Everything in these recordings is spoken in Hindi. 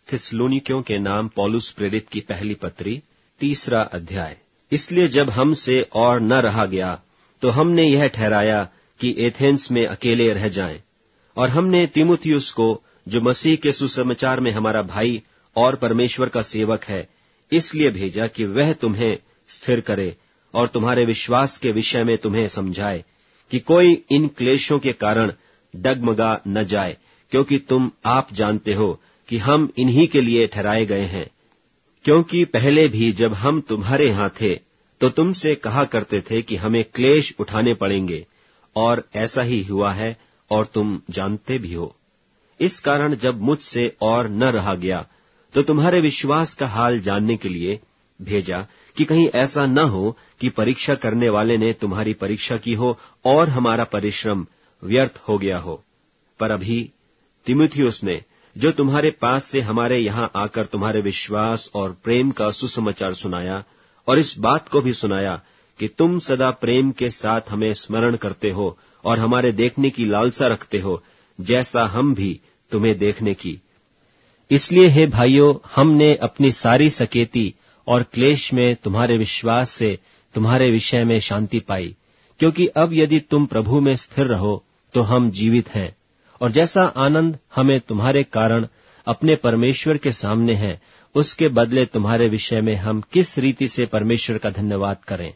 थिस्सलुनीकियों के नाम पौलुस प्रेरित की पहली पत्री 3 अध्याय। इसलिए जब हमसे और न रहा गया तो हमने यह ठहराया कि एथेंस में अकेले रह जाएं, और हमने तीमुथियुस को, जो मसीह के सुसमाचार में हमारा भाई और परमेश्वर का सेवक है, इसलिए भेजा कि वह तुम्हें स्थिर करे और तुम्हारे विश्वास के विषय में तुम्हें समझाए कि कोई इन क्लेशों के कारण डगमगा न जाए, क्योंकि तुम आप जानते हो कि हम इन्हीं के लिए ठहराए गए हैं। क्योंकि पहले भी जब हम तुम्हारे यहाँ थे तो तुमसे कहा करते थे कि हमें क्लेश उठाने पड़ेंगे, और ऐसा ही हुआ है और तुम जानते भी हो। इस कारण जब मुझसे और न रहा गया तो तुम्हारे विश्वास का हाल जानने के लिए भेजा कि कहीं ऐसा न हो कि परीक्षा करने वाले ने तुम्हारी परीक्षा की हो और हमारा परिश्रम व्यर्थ हो गया हो। पर अभी तीमुथियुस ने, जो तुम्हारे पास से हमारे यहाँ आकर तुम्हारे विश्वास और प्रेम का सुसमाचार सुनाया, और इस बात को भी सुनाया कि तुम सदा प्रेम के साथ हमें स्मरण करते हो और हमारे देखने की लालसा रखते हो, जैसा हम भी तुम्हें देखने की। इसलिए हे भाइयों, हमने अपनी सारी सकेती और क्लेश में तुम्हारे विश्वास से तुम्हारे विषय में शांति पाई, क्योंकि अब यदि तुम प्रभु में स्थिर रहो तो हम जीवित हैं। और जैसा आनंद हमें तुम्हारे कारण अपने परमेश्वर के सामने है, उसके बदले तुम्हारे विषय में हम किस रीति से परमेश्वर का धन्यवाद करें।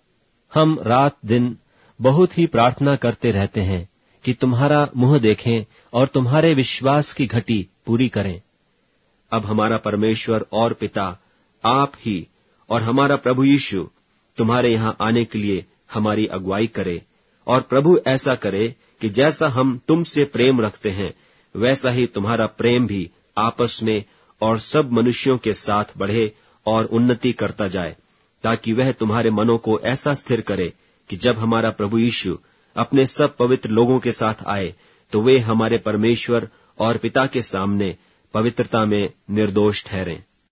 हम रात दिन बहुत ही प्रार्थना करते रहते हैं कि तुम्हारा मुंह देखें और तुम्हारे विश्वास की घटी पूरी करें। अब हमारा परमेश्वर और पिता आप ही और हमारा प्रभु यीशु तुम्हारे यहाँ आने के लिए हमारी अगुवाई करे, और प्रभु ऐसा करे कि जैसा हम तुमसे प्रेम रखते हैं, वैसा ही तुम्हारा प्रेम भी आपस में और सब मनुष्यों के साथ बढ़े और उन्नति करता जाए, ताकि वह तुम्हारे मनों को ऐसा स्थिर करे कि जब हमारा प्रभु यीशु अपने सब पवित्र लोगों के साथ आए तो वे हमारे परमेश्वर और पिता के सामने पवित्रता में निर्दोष ठहरें।